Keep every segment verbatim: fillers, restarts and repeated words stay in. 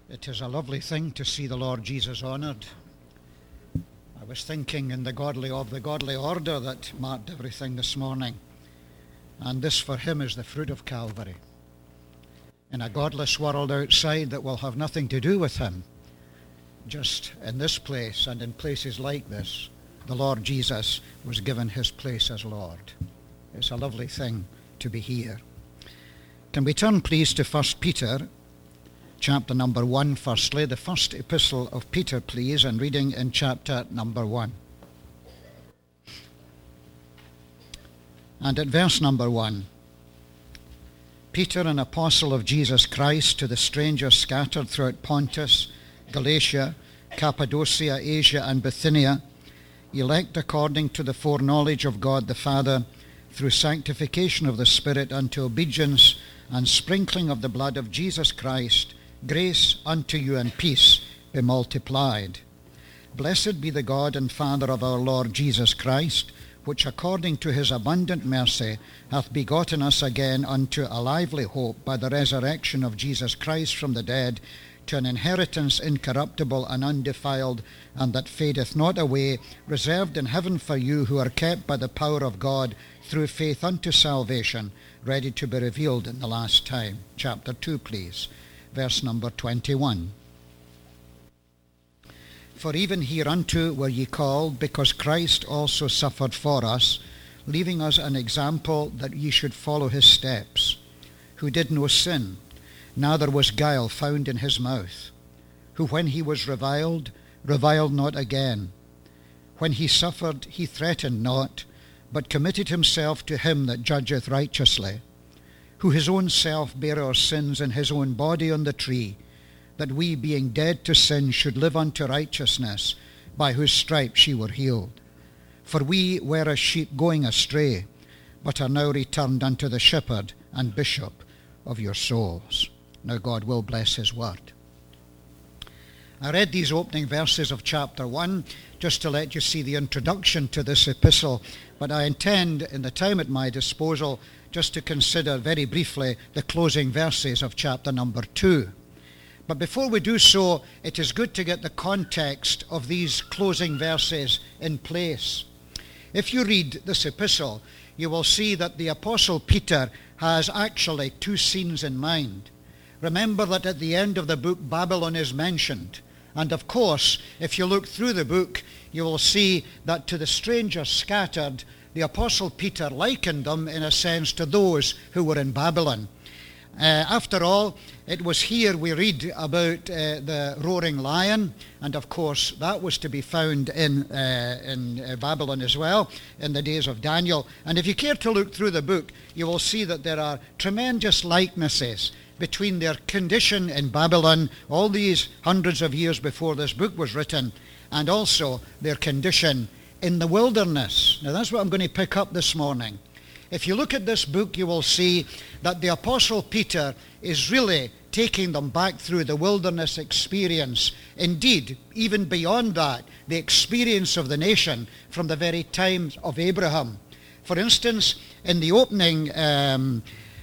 It is a lovely thing to see the Lord Jesus honoured. I was thinking in the godly of the godly order that marked everything this morning, and this for him is the fruit of Calvary. In a godless world outside that will have nothing to do with him, just in this place and in places like this, the Lord Jesus was given his place as Lord. It's a lovely thing to be here. Can we turn please to First Peter chapter number one firstly, the first epistle of Peter please, and reading in chapter number one. And at verse number one, Peter, an apostle of Jesus Christ, to the strangers scattered throughout Pontus, Galatia, Cappadocia, Asia, and Bithynia, elect according to the foreknowledge of God the Father, through sanctification of the Spirit unto obedience and sprinkling of the blood of Jesus Christ, grace unto you and peace be multiplied. Blessed be the God and Father of our Lord Jesus Christ, which according to his abundant mercy hath begotten us again unto a lively hope by the resurrection of Jesus Christ from the dead, to an inheritance incorruptible and undefiled, and that fadeth not away, reserved in heaven for you, who are kept by the power of God through faith unto salvation, ready to be revealed in the last time. Chapter two, please. Verse number twenty-one. For even hereunto were ye called, because Christ also suffered for us, leaving us an example that ye should follow his steps, who did no sin, neither was guile found in his mouth, who when he was reviled, reviled not again. When he suffered, he threatened not, but committed himself to him that judgeth righteously, who his own self bare our sins in his own body on the tree, that we, being dead to sin, should live unto righteousness, by whose stripes ye were healed. For we were as sheep going astray, but are now returned unto the shepherd and bishop of your souls. Now God will bless his word. I read these opening verses of chapter one just to let you see the introduction to this epistle, but I intend, in the time at my disposal, just to consider very briefly the closing verses of chapter number two. But before we do so, it is good to get the context of these closing verses in place. If you read this epistle, you will see that the Apostle Peter has actually two scenes in mind. Remember that at the end of the book, Babylon is mentioned. And of course, if you look through the book, you will see that to the strangers scattered, the Apostle Peter likened them, in a sense, to those who were in Babylon. Uh, after all, it was here we read about uh, the roaring lion, and of course that was to be found in, uh, in uh, Babylon as well, in the days of Daniel. And if you care to look through the book, you will see that there are tremendous likenesses between their condition in Babylon all these hundreds of years before this book was written, and also their condition in the wilderness. Now that's what I'm going to pick up this morning. If you look at this book, you will see that the Apostle Peter is really taking them back through the wilderness experience. Indeed, even beyond that, the experience of the nation from the very times of Abraham. For instance, in the opening um,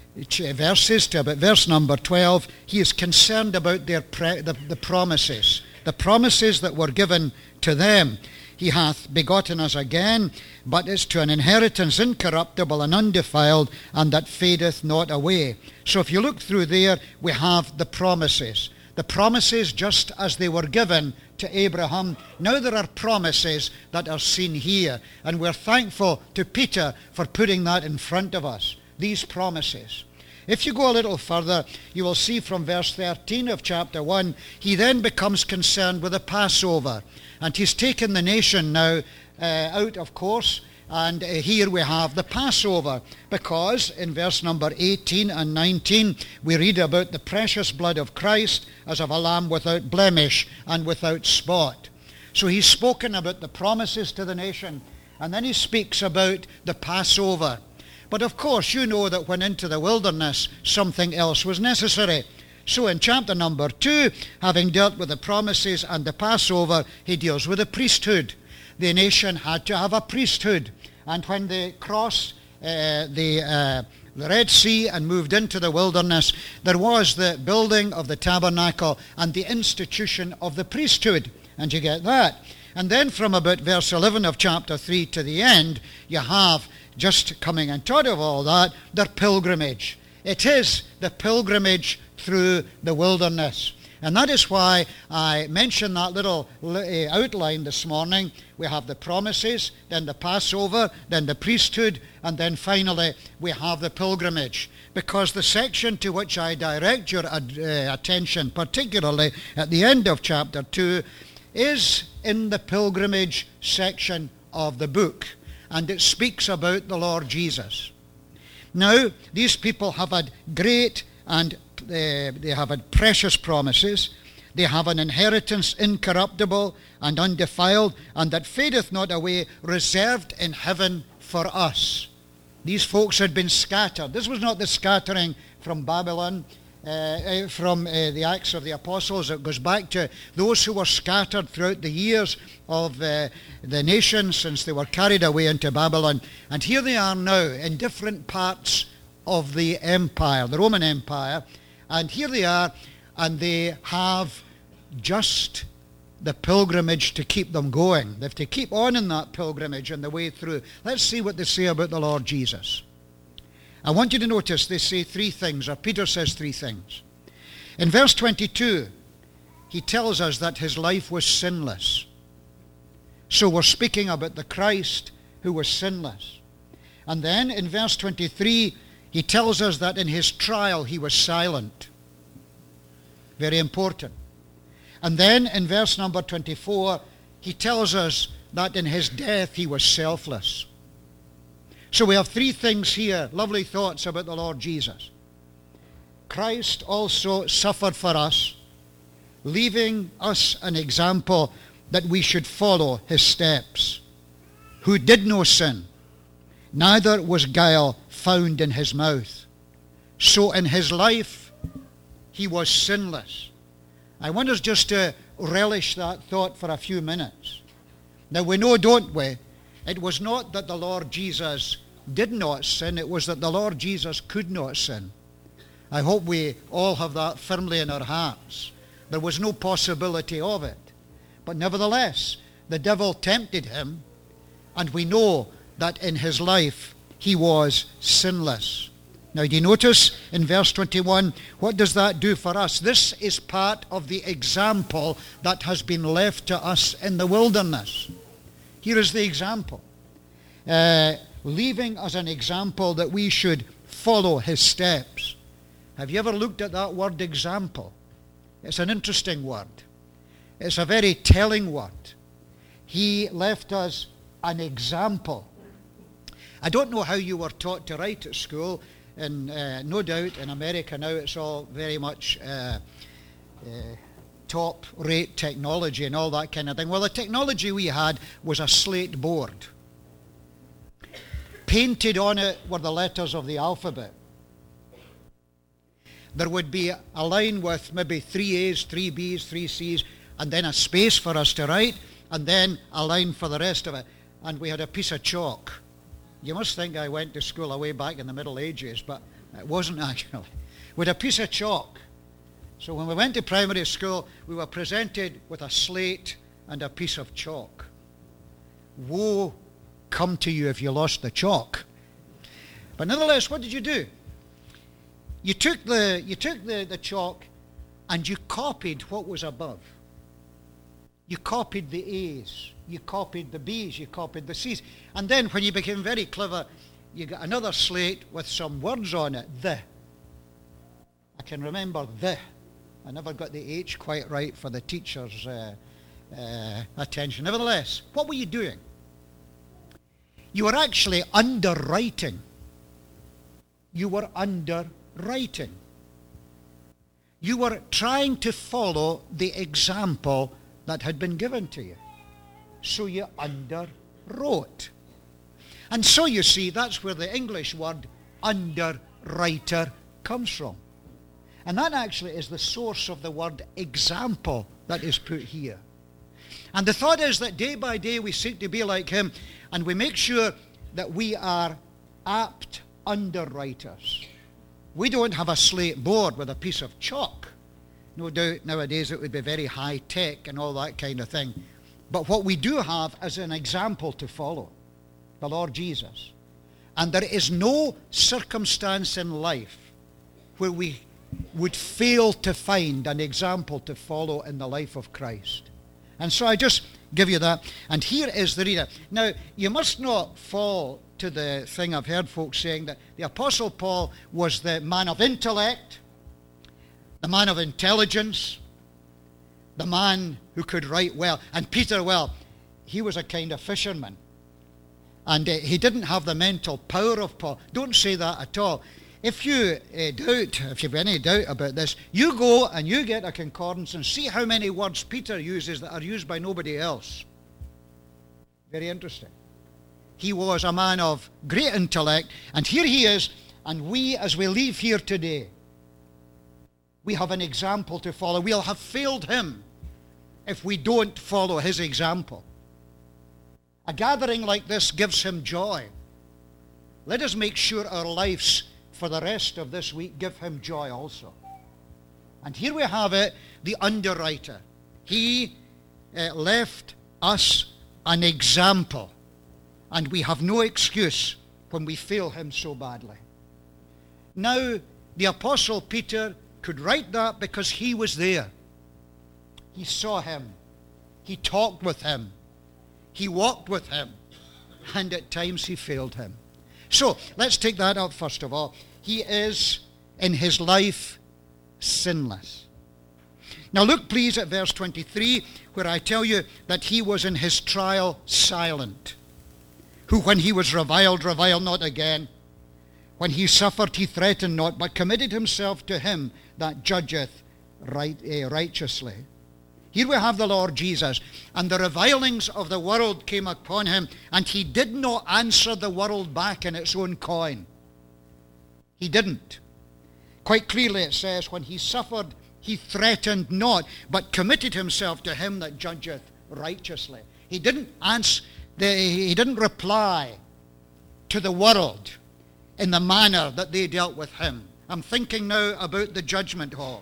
verses to about verse number twelve, he is concerned about their pre- the, the promises, the promises that were given to them. He hath begotten us again, but is to an inheritance incorruptible and undefiled, and that fadeth not away. So if you look through there, we have the promises. The promises just as they were given to Abraham. Now there are promises that are seen here, and we're thankful to Peter for putting that in front of us, these promises. If you go a little further, you will see from verse thirteen of chapter one, he then becomes concerned with the Passover. And he's taken the nation now uh, out, of course, and uh, here we have the Passover, because in verse number eighteen and nineteen, we read about the precious blood of Christ as of a lamb without blemish and without spot. So he's spoken about the promises to the nation, and then he speaks about the Passover. But of course, you know that when into the wilderness, something else was necessary. So in chapter number two, having dealt with the promises and the Passover, he deals with the priesthood. The nation had to have a priesthood. And when they crossed uh, the uh, the Red Sea and moved into the wilderness, there was the building of the tabernacle and the institution of the priesthood. And you get that. And then from about verse eleven of chapter three to the end, you have, just coming on top of all that, their pilgrimage. It is the pilgrimage through the wilderness. And that is why I mentioned that little outline this morning. We have the promises, then the Passover, then the priesthood, and then finally we have the pilgrimage. Because the section to which I direct your uh, attention, particularly at the end of chapter two, is in the pilgrimage section of the book. And it speaks about the Lord Jesus. Now, these people have had great and They, they have had precious promises. They have an inheritance incorruptible and undefiled, and that fadeth not away, reserved in heaven for us. These folks had been scattered. This was not the scattering from Babylon, uh, from uh, the Acts of the Apostles. It goes back to those who were scattered throughout the years of uh, the nation since they were carried away into Babylon. And here they are now in different parts of the empire, the Roman Empire. And here they are, and they have just the pilgrimage to keep them going. They have to keep on in that pilgrimage on the way through. Let's see what they say about the Lord Jesus. I want you to notice they say three things, or Peter says three things. In verse twenty-two, he tells us that his life was sinless. So we're speaking about the Christ who was sinless. And then in verse twenty-three, he tells us that in his trial he was silent. Very important. And then in verse number twenty-four, he tells us that in his death he was selfless. So we have three things here, lovely thoughts about the Lord Jesus. Christ also suffered for us, leaving us an example that we should follow his steps, who did no sin, neither was guile found in his mouth. So in his life, he was sinless. I want us just to relish that thought for a few minutes. Now we know, don't we, it was not that the Lord Jesus did not sin, it was that the Lord Jesus could not sin. I hope we all have that firmly in our hearts. There was no possibility of it. But nevertheless, the devil tempted him, and we know that in his life he was sinless. Now, do you notice in verse twenty-one, what does that do for us? This is part of the example that has been left to us in the wilderness. Here is the example. Uh, leaving us an example that we should follow his steps. Have you ever looked at that word example? It's an interesting word. It's a very telling word. He left us an example. I don't know how you were taught to write at school, and uh, no doubt in America now it's all very much uh, uh, top-rate technology and all that kind of thing. Well, the technology we had was a slate board. Painted on it were the letters of the alphabet. There would be a line with maybe three A's, three B's, three C's, and then a space for us to write, and then a line for the rest of it. And we had a piece of chalk. You must think I went to school away back in the Middle Ages, but it wasn't actually. With a piece of chalk. So when we went to primary school, we were presented with a slate and a piece of chalk. Woe come to you if you lost the chalk. But nonetheless, what did you do? You took the you took the, the chalk and you copied what was above. You copied the A's, you copied the B's, you copied the C's. And then when you became very clever, you got another slate with some words on it. The. I can remember the. I never got the H quite right for the teacher's uh, uh, attention. Nevertheless, what were you doing? You were actually underwriting. You were underwriting. You were trying to follow the example that had been given to you. So you underwrote. And so you see, that's where the English word underwriter comes from. And that actually is the source of the word example that is put here. And the thought is that day by day we seek to be like him, and we make sure that we are apt underwriters. We don't have a slate board with a piece of chalk. No doubt nowadays it would be very high tech and all that kind of thing. But what we do have is an example to follow, the Lord Jesus. And there is no circumstance in life where we would fail to find an example to follow in the life of Christ. And so I just give you that. And here is the reader. Now, you must not fall to the thing I've heard folks saying that the Apostle Paul was the man of intellect, the man of intelligence, the man who could write well. And Peter, well, he was a kind of fisherman. And uh, he didn't have the mental power of Paul. Don't say that at all. If you uh, doubt, if you've any doubt about this, you go and you get a concordance and see how many words Peter uses that are used by nobody else. Very interesting. He was a man of great intellect, and here he is, and we, as we leave here today, we have an example to follow. We'll have failed him if we don't follow his example. A gathering like this gives him joy. Let us make sure our lives for the rest of this week give him joy also. And here we have it, the underwriter. He uh, left us an example, and we have no excuse when we fail him so badly. Now, the Apostle Peter could write that because he was there. He saw him. He talked with him. He walked with him. And at times he failed him. So, let's take that up first of all. He is, in his life, sinless. Now look please at verse twenty-three, where I tell you that he was in his trial silent. Who when he was reviled, reviled not again. When he suffered, he threatened not, but committed himself to him that judgeth right, uh, righteously. Here we have the Lord Jesus, and the revilings of the world came upon him, and he did not answer the world back in its own coin. He didn't. Quite clearly it says, when he suffered, he threatened not, but committed himself to him that judgeth righteously. He didn't answer, the, he didn't reply to the world in the manner that they dealt with him. I'm thinking now about the judgment hall.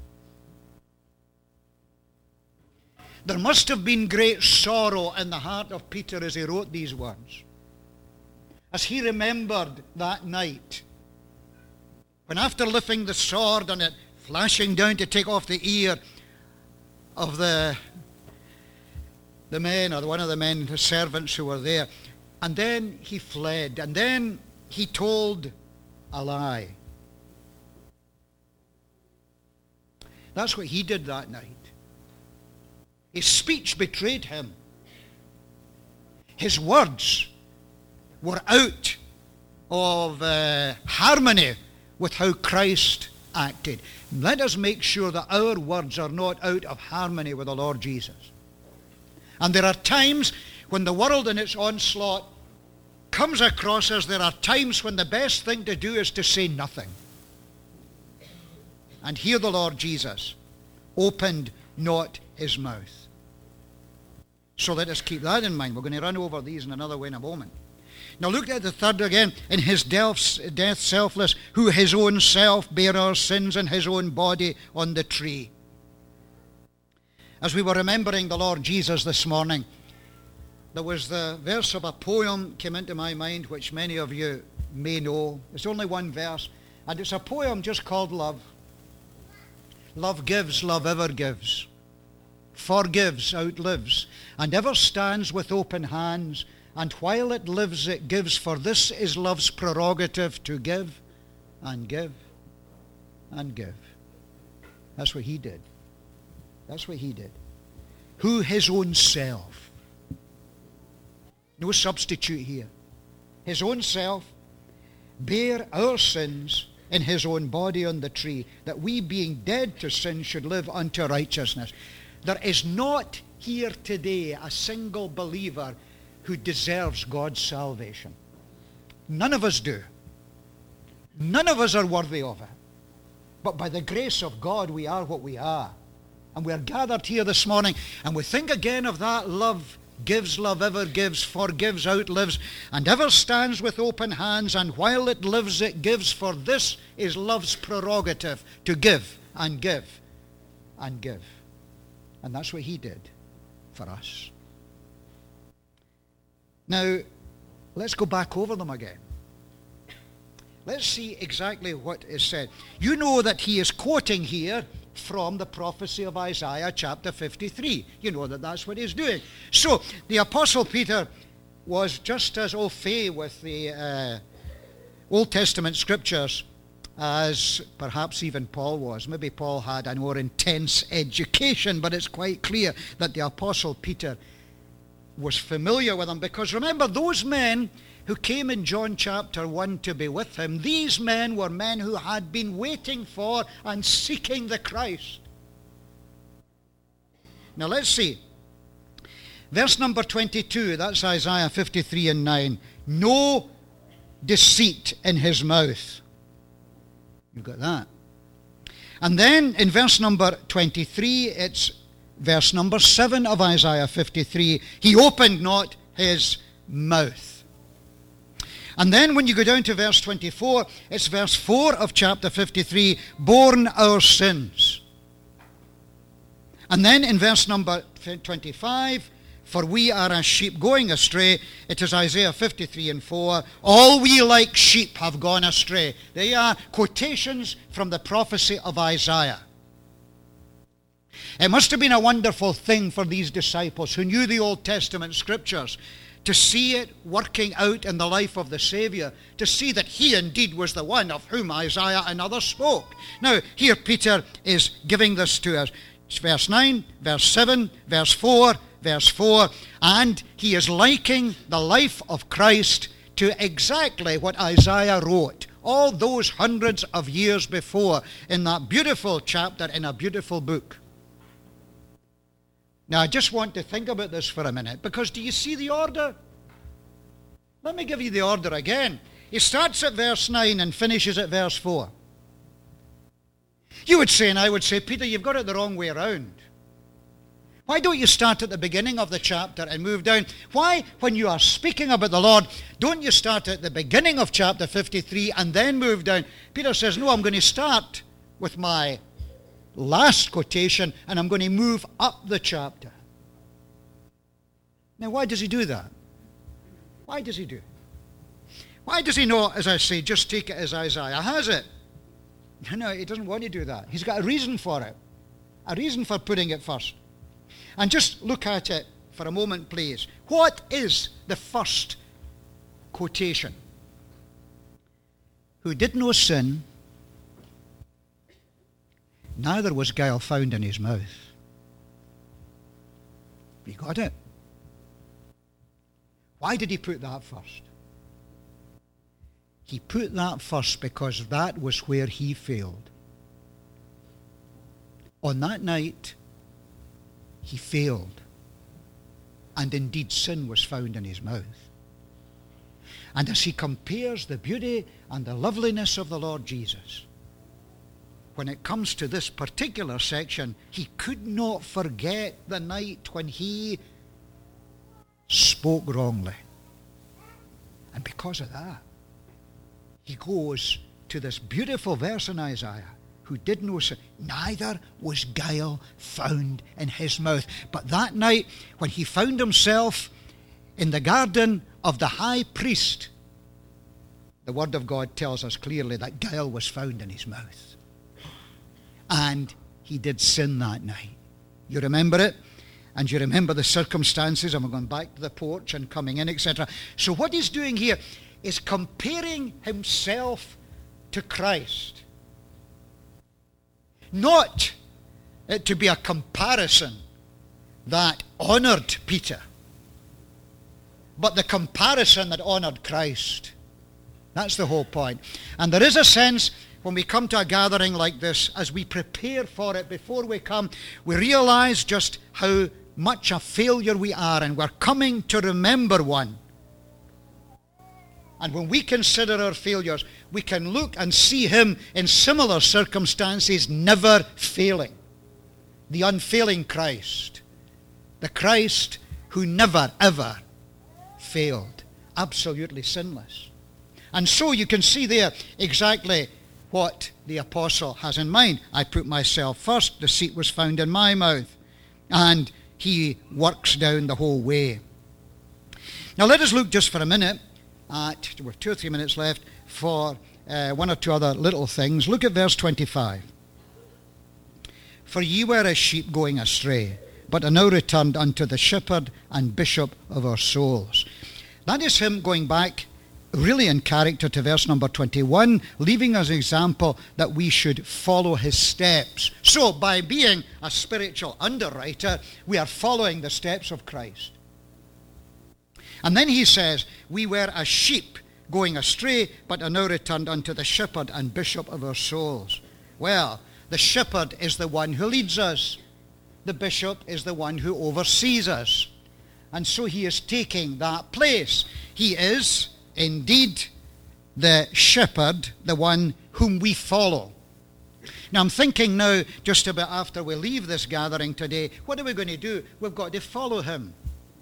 There must have been great sorrow in the heart of Peter as he wrote these words. As he remembered that night, when after lifting the sword and it flashing down to take off the ear of the, the men, or one of the men, the servants who were there, and then he fled, and then he told a lie. That's what he did that night. His speech betrayed him. His words were out of uh, harmony with how Christ acted. Let us make sure that our words are not out of harmony with the Lord Jesus. And there are times when the world in its onslaught comes across us, there are times when the best thing to do is to say nothing. And here the Lord Jesus opened not his mouth. So let us keep that in mind. We're going to run over these in another way in a moment. Now look at the third again. In his death, death selfless, who his own self bare our sins in his own body on the tree. As we were remembering the Lord Jesus this morning, there was the verse of a poem came into my mind, which many of you may know. It's only one verse, and it's a poem just called Love. Love gives, love ever gives. Forgives, outlives, and ever stands with open hands, and while it lives it gives, for this is love's prerogative, to give and give and give. That's what he did. That's what he did. Who his own self. No substitute here. His own self bare our sins in his own body on the tree, that we being dead to sin should live unto righteousness. There is not here today a single believer who deserves God's salvation. None of us do. None of us are worthy of it. But by the grace of God, we are what we are. And we are gathered here this morning, and we think again of that love gives love, ever gives, forgives, outlives, and ever stands with open hands, and while it lives it gives, for this is love's prerogative, to give and give and give. And that's what he did for us. Now, let's go back over them again. Let's see exactly what is said. You know that he is quoting here from the prophecy of Isaiah chapter fifty-three. You know that that's what he's doing. So, the Apostle Peter was just as au fait with the uh, Old Testament scriptures as perhaps even Paul was. Maybe Paul had a more intense education, but it's quite clear that the Apostle Peter was familiar with them, because remember, those men who came in John chapter one to be with him, these men were men who had been waiting for and seeking the Christ. Now let's see. Verse number twenty-two, that's Isaiah fifty-three and nine. No deceit in his mouth. You've got that. And then in verse number twenty-three, it's verse number seven of Isaiah fifty-three. He opened not his mouth. And then when you go down to verse twenty-four, it's verse four of chapter fifty-three, borne our sins. And then in verse number twenty-five, for we are as sheep going astray, it is Isaiah fifty-three and four, all we like sheep have gone astray. They are quotations from the prophecy of Isaiah. It must have been a wonderful thing for these disciples who knew the Old Testament scriptures to see it working out in the life of the Savior, to see that he indeed was the one of whom Isaiah and others spoke. Now, here Peter is giving this to us. It's verse nine, verse seven, verse four, verse four, and he is likening the life of Christ to exactly what Isaiah wrote all those hundreds of years before in that beautiful chapter in a beautiful book. Now, I just want to think about this for a minute, because do you see the order? Let me give you the order again. He starts at verse nine and finishes at verse four. You would say, and I would say, Peter, you've got it the wrong way around. Why don't you start at the beginning of the chapter and move down? Why, when you are speaking about the Lord, don't you start at the beginning of chapter fifty-three and then move down? Peter says, no, I'm going to start with my last quotation, and I'm going to move up the chapter. Now, why does he do that? Why does he do it? Why does he not, as I say, just take it as Isaiah has it? No, he doesn't want to do that. He's got a reason for it, a reason for putting it first. And just look at it for a moment, please. What is the first quotation? Who did no sin, neither was guile found in his mouth. You got it? Why did he put that first? He put that first because that was where he failed. On that night, he failed. And indeed, sin was found in his mouth. And as he compares the beauty and the loveliness of the Lord Jesus, when it comes to this particular section, he could not forget the night when he spoke wrongly. And because of that, he goes to this beautiful verse in Isaiah, who did no sin, neither was guile found in his mouth. But that night, when he found himself in the garden of the high priest, the word of God tells us clearly that guile was found in his mouth. And he did sin that night. You remember it? And you remember the circumstances. I'm going back to the porch and coming in, et cetera. So what he's doing here is comparing himself to Christ. Not it to be a comparison that honored Peter, but the comparison that honored Christ. That's the whole point. And there is a sense when we come to a gathering like this, as we prepare for it before we come, we realize just how much a failure we are, and we're coming to remember one. And when we consider our failures, we can look and see him in similar circumstances never failing. The unfailing Christ. The Christ who never, ever failed. Absolutely sinless. And so you can see there exactly what the apostle has in mind. I put myself first, the seat was found in my mouth. And he works down the whole way. Now let us look just for a minute at, with two or three minutes left, for uh, one or two other little things. Look at verse twenty-five. For ye were as sheep going astray, but are now returned unto the shepherd and bishop of our souls. That is him going back really in character to verse number twenty-one, leaving us an example that we should follow his steps. So by being a spiritual underwriter, we are following the steps of Christ. And then he says, we were as sheep going astray, but are now returned unto the shepherd and bishop of our souls. Well, the shepherd is the one who leads us. The bishop is the one who oversees us. And so he is taking that place. He is indeed the shepherd, the one whom we follow. Now I'm thinking now, just about after we leave this gathering today, what are we going to do? We've got to follow him.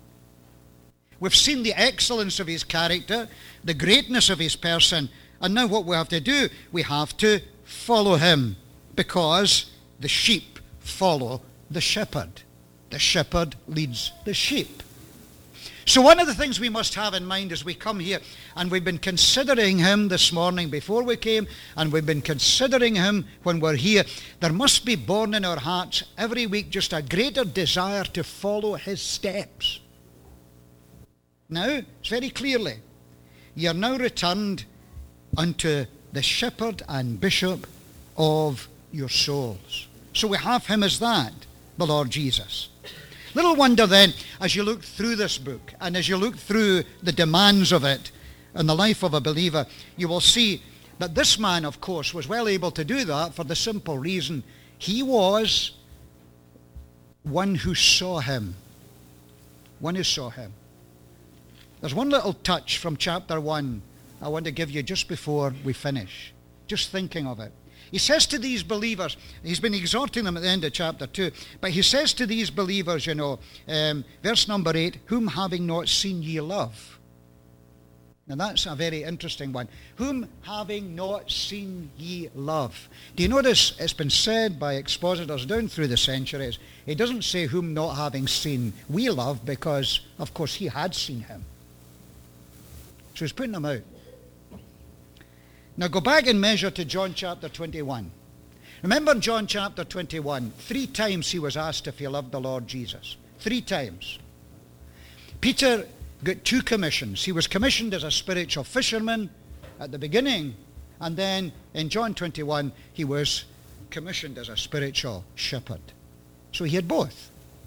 We've seen the excellence of his character, the greatness of his person, and now what we have to do, we have to follow him, because the sheep follow the shepherd. The shepherd leads the sheep. So one of the things we must have in mind as we come here, and we've been considering him this morning before we came, and we've been considering him when we're here, there must be born in our hearts every week just a greater desire to follow his steps. Now, it's very clearly, you're now returned unto the shepherd and bishop of your souls. So we have him as that, the Lord Jesus. Little wonder then, as you look through this book, and as you look through the demands of it in the life of a believer, you will see that this man, of course, was well able to do that for the simple reason he was one who saw him. One who saw him. There's one little touch from chapter one I want to give you just before we finish. Just thinking of it. He says to these believers, he's been exhorting them at the end of chapter two, but he says to these believers, you know, um, verse number eight, whom having not seen ye love. Now that's a very interesting one. Whom having not seen ye love. Do you notice it's been said by expositors down through the centuries, it doesn't say whom not having seen we love, because of course he had seen him. So he's putting them out. Now go back and measure to John chapter twenty-one. Remember John chapter twenty-one, three times he was asked if he loved the Lord Jesus. Three times. Peter got two commissions. He was commissioned as a spiritual fisherman at the beginning, and then in John twenty-one he was commissioned as a spiritual shepherd. So he had both.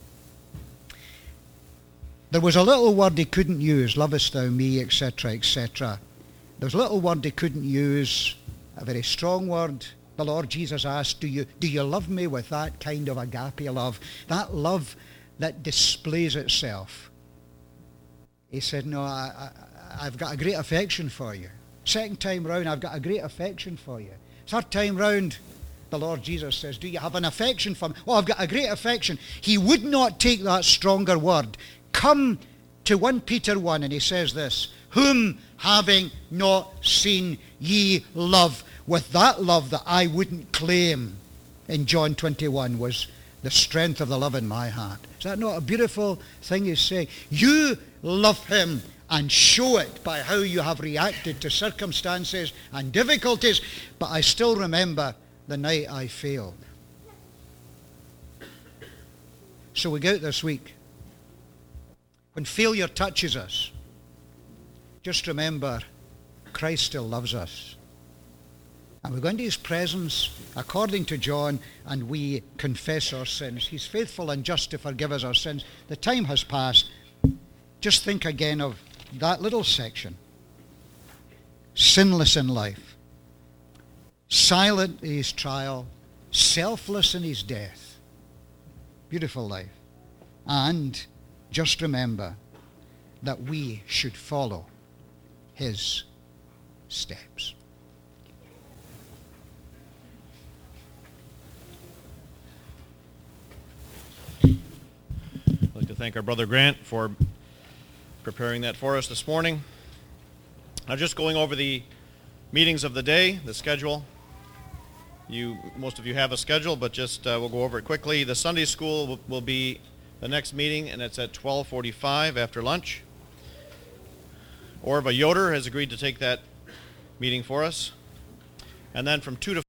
There was a little word he couldn't use, lovest thou me, et cetera, et cetera. There was a little word he couldn't use, a very strong word. The Lord Jesus asked, do you, do you love me with that kind of agape love? That love that displays itself. He said, no, I, I, I've got a great affection for you. Second time round, I've got a great affection for you. Third time round, the Lord Jesus says, do you have an affection for me? Oh, I've got a great affection. He would not take that stronger word. Come to First Peter one, and he says this, whom having not seen ye love, with that love that I wouldn't claim in John twenty-one was the strength of the love in my heart. Is that not a beautiful thing he's saying? You love him and show it by how you have reacted to circumstances and difficulties, but I still remember the night I failed. So we go out this week. When failure touches us, just remember, Christ still loves us. And we go into his presence, according to John, and we confess our sins. He's faithful and just to forgive us our sins. The time has passed. Just think again of that little section. Sinless in life. Silent in his trial. Selfless in his death. Beautiful life. And just remember that we should follow his steps. I'd like to to thank our brother Grant for preparing that for us this morning. Now, just going over the meetings of the day, the schedule. You, most of you have a schedule, but just uh, we'll go over it quickly. The Sunday school will, will be the next meeting, and it's at twelve forty-five after lunch. Orva Yoder has agreed to take that meeting for us. And then from two to